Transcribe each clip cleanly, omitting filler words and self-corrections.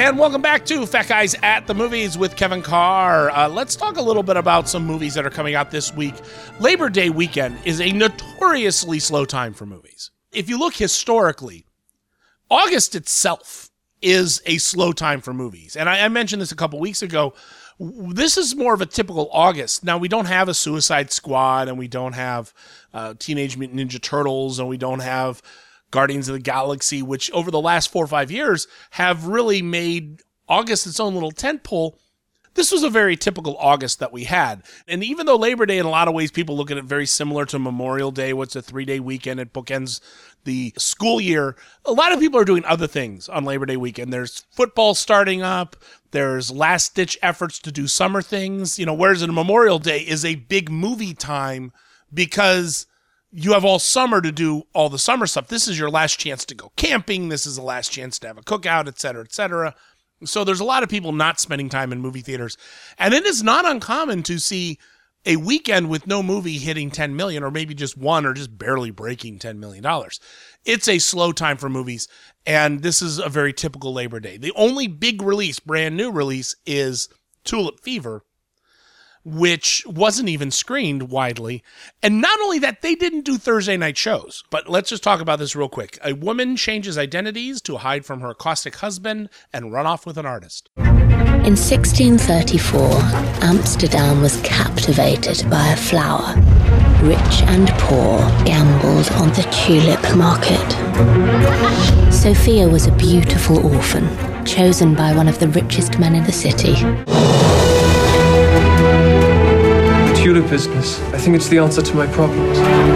And welcome back to Fat Guys at the Movies with Kevin Carr. Let's talk a little bit about some movies that are coming out this week. Labor Day weekend is a notoriously slow time for movies. If you look historically, August itself is a slow time for movies. And I mentioned this a couple weeks ago. This is more of a typical August. Now, we don't have a Suicide Squad, and we don't have Teenage Mutant Ninja Turtles, and we don't have Guardians of the Galaxy, which over the last 4 or 5 years have really made August its own little tentpole. This was a very typical August that we had. And even though Labor Day, in a lot of ways, people look at it very similar to Memorial Day, what's a 3-day weekend, it bookends the school year. A lot of people are doing other things on Labor Day weekend. There's football starting up. There's last-ditch efforts to do summer things. Whereas in Memorial Day is a big movie time because you have all summer to do all the summer stuff. This is your last chance to go camping. This is the last chance to have a cookout, et cetera, et cetera. So there's a lot of people not spending time in movie theaters. And it is not uncommon to see a weekend with no movie hitting 10 million, or maybe just one, or just barely breaking $10 million. It's a slow time for movies, and this is a very typical Labor Day. The only big release, brand new release, is Tulip Fever, which wasn't even screened widely. And not only that, they didn't do Thursday night shows. But let's just talk about this real quick. A woman changes identities to hide from her caustic husband and run off with an artist. In 1634, Amsterdam was captivated by a flower. Rich and poor gambled on the tulip market. Sophia was a beautiful orphan, chosen by one of the richest men in the city. Tulip business. I think it's the answer to my problems.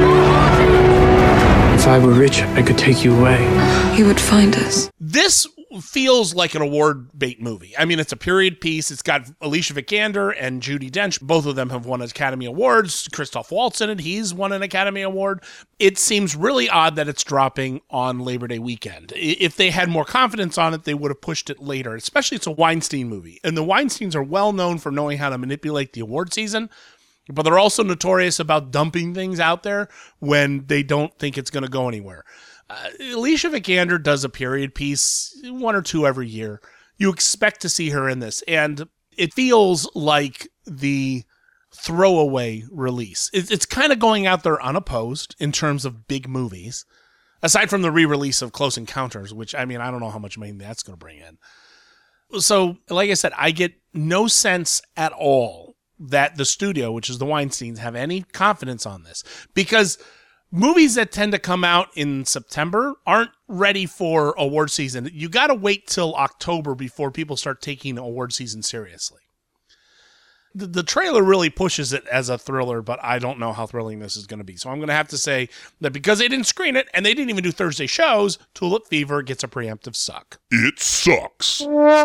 If I were rich, I could take you away. He would find us. This feels like an award bait movie. I mean, it's a period piece. It's got Alicia Vikander and Judi Dench. Both of them have won Academy Awards. Christoph Waltz in it. He's won an Academy Award. It seems really odd that it's dropping on Labor Day weekend. If they had more confidence on it, they would have pushed it later, especially it's a Weinstein movie. And the Weinsteins are well known for knowing how to manipulate the award season, but they're also notorious about dumping things out there when they don't think it's going to go anywhere. Alicia Vikander does a period piece, 1 or 2 every year. You expect to see her in this, and it feels like the throwaway release. It's kind of going out there unopposed in terms of big movies, aside from the re-release of Close Encounters, which, I don't know how much money that's going to bring in. So, like I said, I get no sense at all that the studio, which is the Weinsteins, have any confidence on this, because movies that tend to come out in September aren't ready for award season. You got to wait till October before people start taking award season seriously. The trailer really pushes it as a thriller, but I don't know how thrilling this is going to be. So I'm going to have to say that because they didn't screen it and they didn't even do Thursday shows, Tulip Fever gets a preemptive suck. It sucks.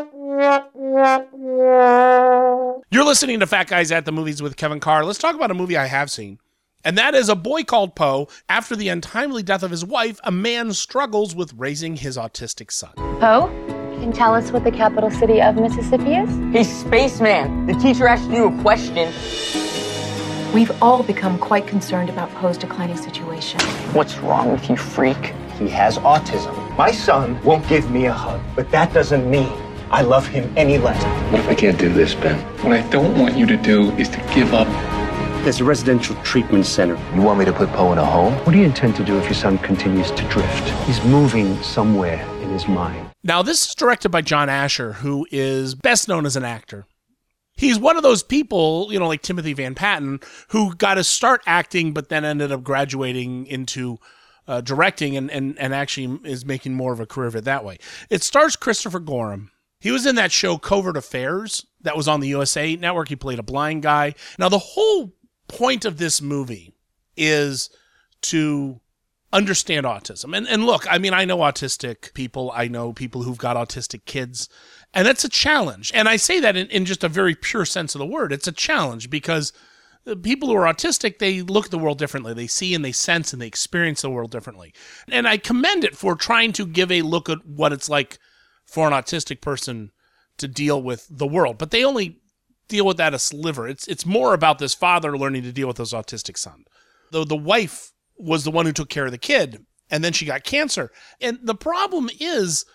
You're listening to Fat Guys at the Movies with Kevin Carr. Let's talk about a movie I have seen. And that is A Boy Called Poe. After the untimely death of his wife, a man struggles with raising his autistic son. Poe, can you tell us what the capital city of Mississippi is? Hey, spaceman, the teacher asked you a question. We've all become quite concerned about Poe's declining situation. What's wrong with you, freak? He has autism. My son won't give me a hug, but that doesn't mean I love him any less. What if I can't do this, Ben? What I don't want you to do is to give up. There's a residential treatment center. You want me to put Poe in a home? What do you intend to do if your son continues to drift? He's moving somewhere in his mind. Now, this is directed by John Asher, who is best known as an actor. He's one of those people, like Timothy Van Patten, who got to start acting, but then ended up graduating into directing and actually is making more of a career of it that way. It stars Christopher Gorham. He was in that show Covert Affairs that was on the USA Network. He played a blind guy. Now, the whole point of this movie is to understand autism. And look, I know autistic people. I know people who've got autistic kids. And that's a challenge. And I say that in just a very pure sense of the word. It's a challenge because people who are autistic, they look at the world differently. They see and they sense and they experience the world differently. And I commend it for trying to give a look at what it's like for an autistic person to deal with the world. But they only deal with that a sliver. It's more about this father learning to deal with his autistic son. Though the wife was the one who took care of the kid, and then she got cancer. And the problem is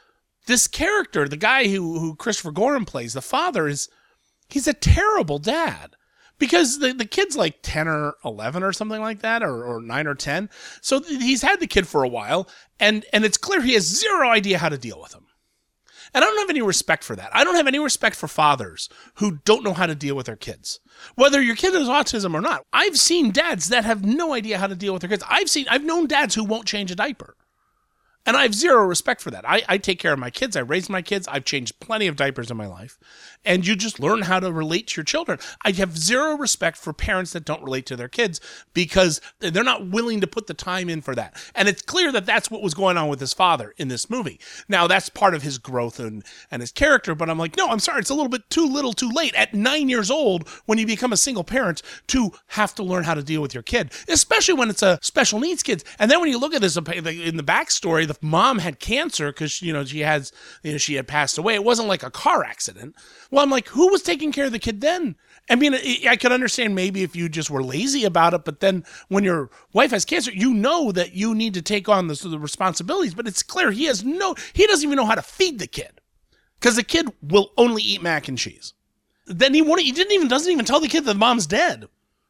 this character, the guy who Christopher Gorham plays, the father, he's a terrible dad. Because the kid's like 10 or 11 or something like that, or 9 or 10. So he's had the kid for a while, and it's clear he has zero idea how to deal with him. And I don't have any respect for that. I don't have any respect for fathers who don't know how to deal with their kids. Whether your kid has autism or not. I've seen dads that have no idea how to deal with their kids. I've known dads who won't change a diaper. And I have zero respect for that. I take care of my kids. I raise my kids. I've changed plenty of diapers in my life. And you just learn how to relate to your children. I have zero respect for parents that don't relate to their kids because they're not willing to put the time in for that. And it's clear that that's what was going on with his father in this movie. Now, that's part of his growth and his character. But I'm like, no, I'm sorry. It's a little bit too little too late at 9 years old when you become a single parent to have to learn how to deal with your kid, especially when it's a special needs kid. And then when you look at this in the backstory, the mom had cancer because she had passed away. It wasn't like a car accident. Well, I'm like, who was taking care of the kid then? I mean, I could understand maybe if you just were lazy about it, but then when your wife has cancer, you know that you need to take on the responsibilities. But it's clear he doesn't even know how to feed the kid because the kid will only eat mac and cheese. Then doesn't even tell the kid that the mom's dead.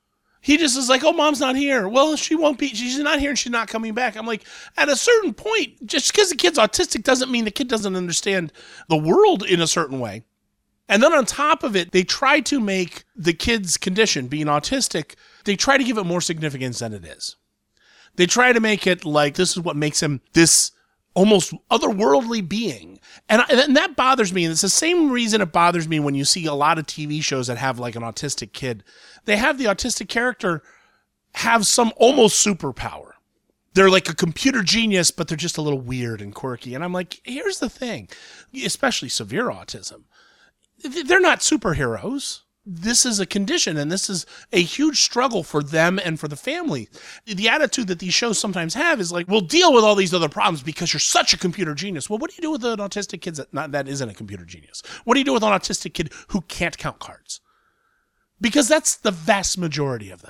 He just is like, oh, mom's not here. Well, she's not here and she's not coming back. I'm like, at a certain point, just because the kid's autistic doesn't mean the kid doesn't understand the world in a certain way. And then on top of it, they try to make the kid's condition, being autistic, they try to give it more significance than it is. They try to make it like this is what makes him this almost otherworldly being. And that bothers me. And it's the same reason it bothers me when you see a lot of TV shows that have like an autistic kid. They have the autistic character have some almost superpower. They're like a computer genius, but they're just a little weird and quirky. And I'm like, here's the thing, especially severe autism. They're not superheroes. This is a condition, and this is a huge struggle for them and for the family. The attitude that these shows sometimes have is like, we'll deal with all these other problems because you're such a computer genius. Well, what do you do with an autistic kid that isn't a computer genius? What do you do with an autistic kid who can't count cards? Because that's the vast majority of them.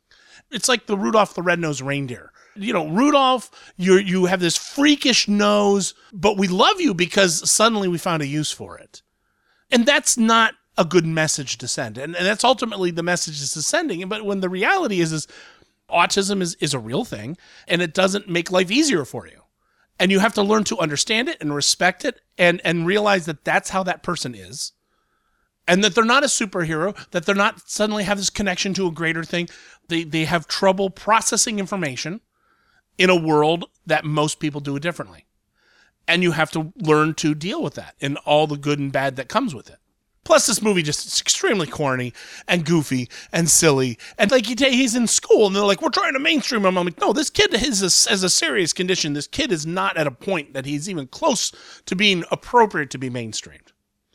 It's like the Rudolph the Red-Nosed Reindeer. You know, Rudolph, you have this freakish nose, but we love you because suddenly we found a use for it. And that's not a good message to send. And that's ultimately the message it's sending. But when the reality is autism is a real thing, and it doesn't make life easier for you. And you have to learn to understand it and respect it and realize that that's how that person is. And that they're not a superhero, that they're not suddenly have this connection to a greater thing. They have trouble processing information in a world that most people do it differently. And you have to learn to deal with that and all the good and bad that comes with it. Plus, this movie just is extremely corny and goofy and silly. And like he's in school and they're like, we're trying to mainstream him. I'm like, no, this kid has a serious condition. This kid is not at a point that he's even close to being appropriate to be mainstreamed.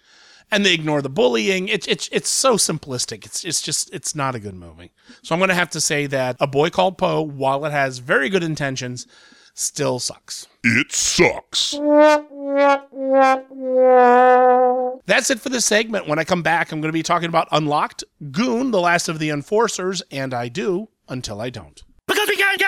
And they ignore the bullying. It's so simplistic. It's not a good movie. So I'm going to have to say that A Boy Called Poe, while it has very good intentions, still sucks. It sucks. That's it for this segment. When I come back, I'm going to be talking about Unlocked, Goon, The Last of the Enforcers, and I Do Until I Don't. Because we can!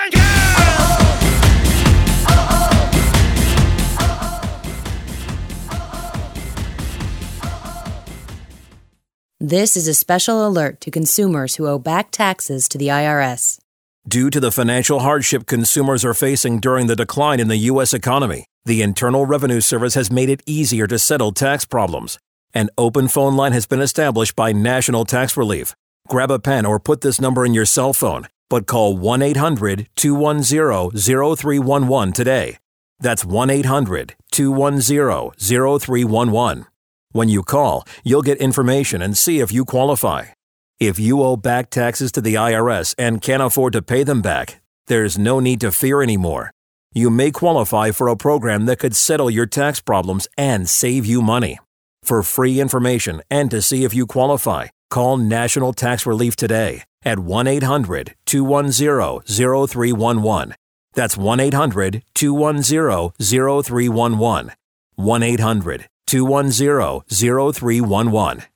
This is a special alert to consumers who owe back taxes to the IRS. Due to the financial hardship consumers are facing during the decline in the U.S. economy, the Internal Revenue Service has made it easier to settle tax problems. An open phone line has been established by National Tax Relief. Grab a pen or put this number in your cell phone, but call 1-800-210-0311 today. That's 1-800-210-0311. When you call, you'll get information and see if you qualify. If you owe back taxes to the IRS and can't afford to pay them back, there's no need to fear anymore. You may qualify for a program that could settle your tax problems and save you money. For free information and to see if you qualify, call National Tax Relief today at 1-800-210-0311. That's 1-800-210-0311. 1-800-210-0311.